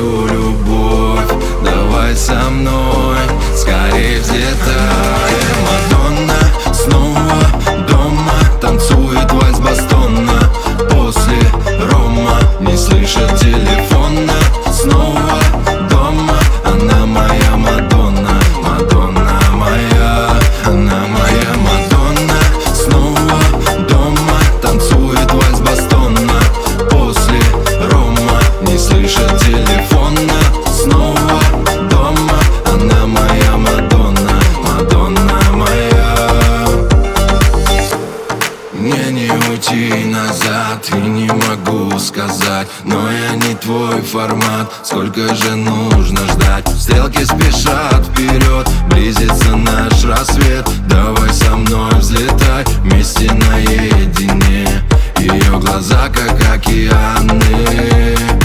твою любовь. Давай со мной скорее взлетай. Мадонна снова дома, танцует вальс бастона. После рома не слышит телефона. Снова дома, она моя Мадонна. Мадонна моя, она моя Мадонна. Снова дома, танцует вальс бастона. После рома не слышит телефона. Снова дома, она моя Мадонна. Мадонна моя. Мне не уйти назад и не могу сказать, но я не твой формат. Сколько же нужно ждать? Стрелки спешат вперед, близится наш рассвет. Давай со мной взлетай, вместе наедине. Ее глаза как океаны.